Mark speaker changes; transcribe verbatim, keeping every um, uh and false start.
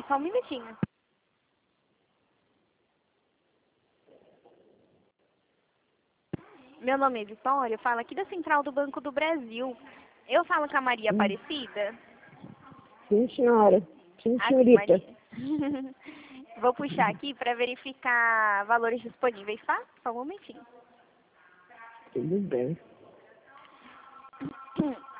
Speaker 1: Oi, só um minutinho. Meu nome é Vitória, eu falo aqui da Central do Banco do Brasil. Eu falo com a Maria
Speaker 2: Hum.
Speaker 1: Aparecida?
Speaker 2: Sim, senhora. Sim,
Speaker 1: Aqui,
Speaker 2: senhorita.
Speaker 1: Maria. Vou puxar aqui para verificar valores disponíveis, tá? Só um momentinho.
Speaker 2: Tudo bem.